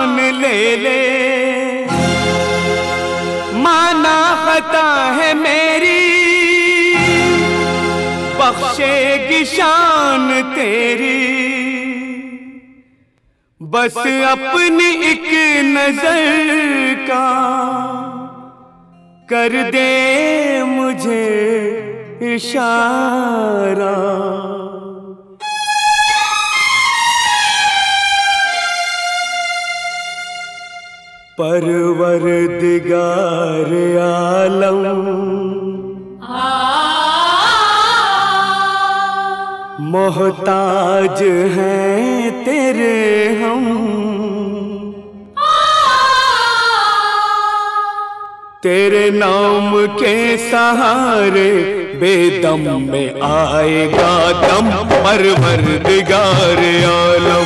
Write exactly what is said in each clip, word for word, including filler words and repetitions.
जान ले ले, माना खता है मेरी, बख्शेगी शान तेरी। बस अपनी एक नजर का कर दे मुझे इशारा। परवरदिगार आलम मोहताज हैं तेरे हम, तेरे नाम के सहारे बेदम में आएगा दम। परवरदिगार आलम,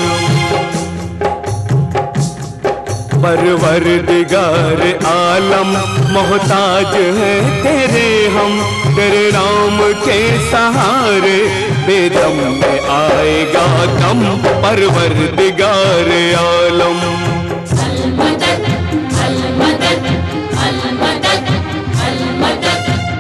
परवरदिगार आलम मोहताज हैं तेरे हम, तेरे नाम के सहारे बेदम में आएगा दम। परवरदिगार आलम, अल-मदद अल-मदद अल-मदद अल-मदद।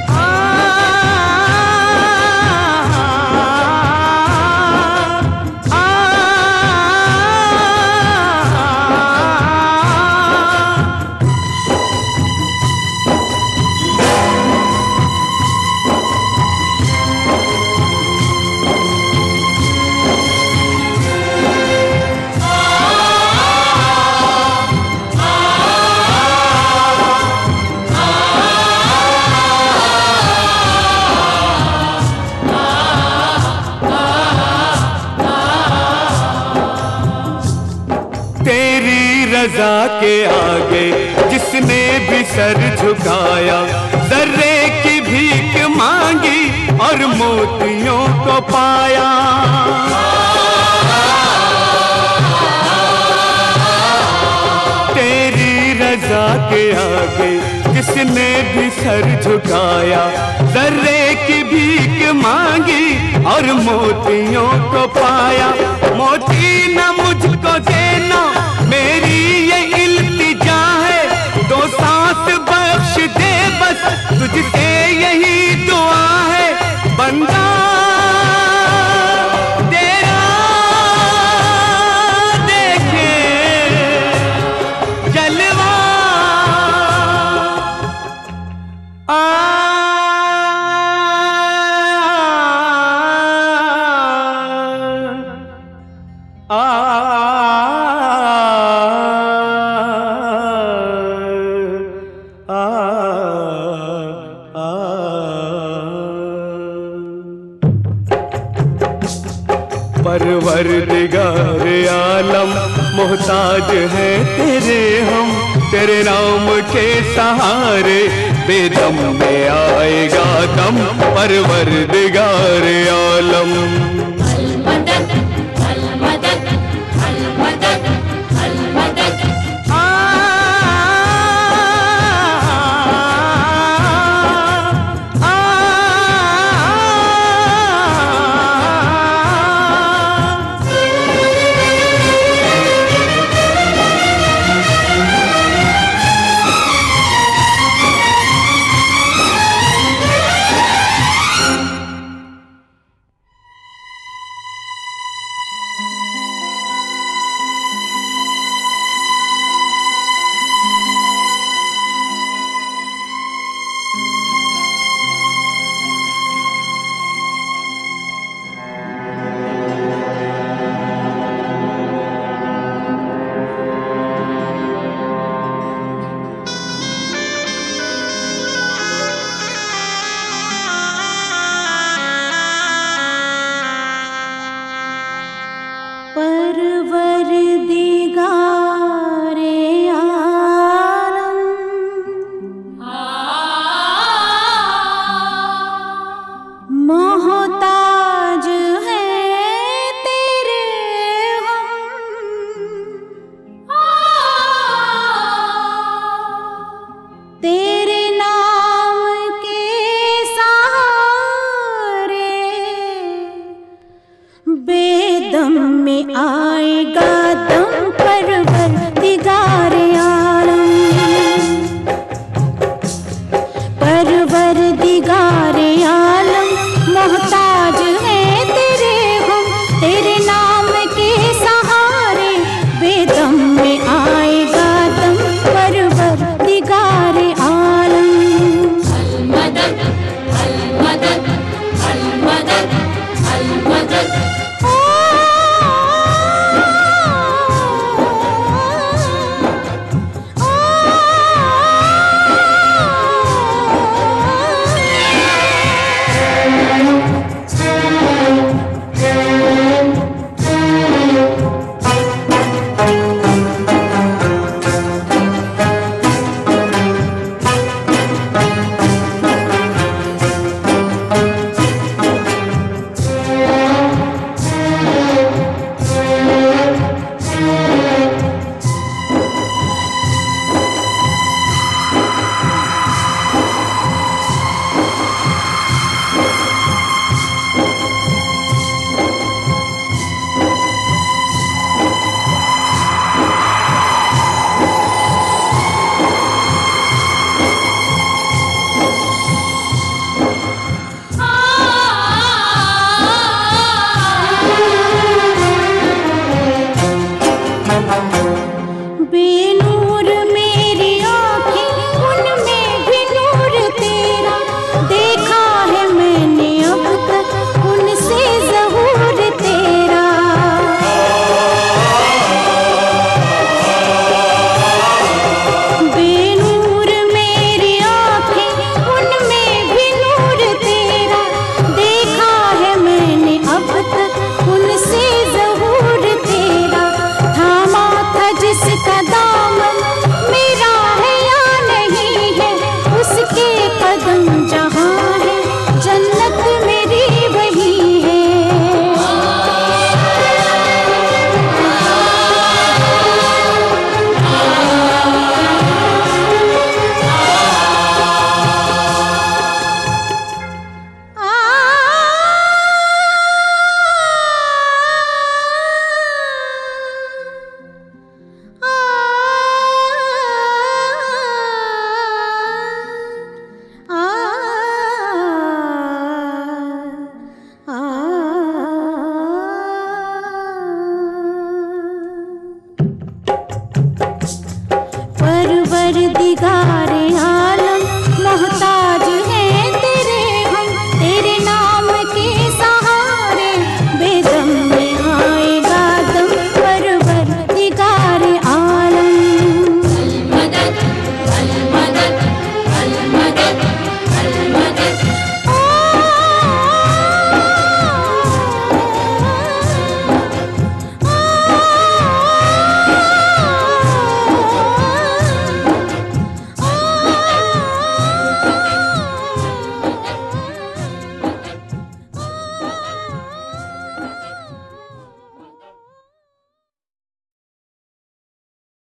रज़ा के आगे जिसने भी सर झुकाया, जर्रे की भीख मांगी और मोतियों को पाया। तेरी रज़ा के आगे जिसने भी सर झुकाया, जर्रे की भीख मांगी और मोतियों को पाया। मोती न मुझको देना मेरी ये इल्तिजा है, दो सांस बख्श दे बस तुझसे यही दुआ है। बंदा तेरा देखे जलवा, आ आ परवरदिगार आलम मोहताज हैं तेरे हम, तेरे नाम के सहारे बेदम में आएगा दम। परवरदिगार आलम, अल-मदद अल-मदद अल-मदद अल-मदद। बेनूर मेरी आँखें, उनमें भी नूर तेरा। देखा है मैंने अब तक उनसे ज़हूर तेरा। बेनूर मेरी आँखें, उनमें भी नूर तेरा। देखा है मैंने अब तक उनसे ज़हूर तेरा। थामा था जिसका दामन, मेरा है या नहीं है, उसके कदम जहाँ है, जन्नत मेरी वही है। परवरदिगारे आलम मोहताज